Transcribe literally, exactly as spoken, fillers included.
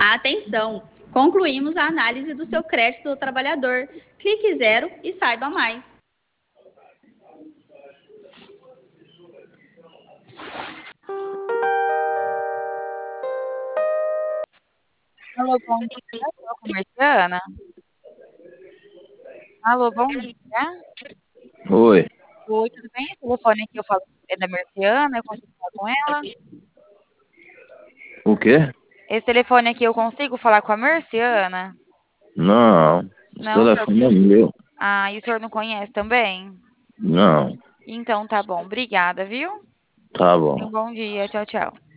Atenção! Concluímos a análise do seu crédito do trabalhador. Clique zero e saiba mais. Alô, bom dia, sou a comerciana. Alô, bom dia. Oi. Oi, tudo bem? Esse telefone aqui eu falo é da Merciana, eu consigo falar com ela? O quê? Esse telefone aqui eu consigo falar com a Merciana? Não, esse Não, o senhor... telefone é meu. Ah, e o senhor não conhece também? Não, Então tá bom, obrigada, viu? tá Um bom. bom dia, tchau, tchau.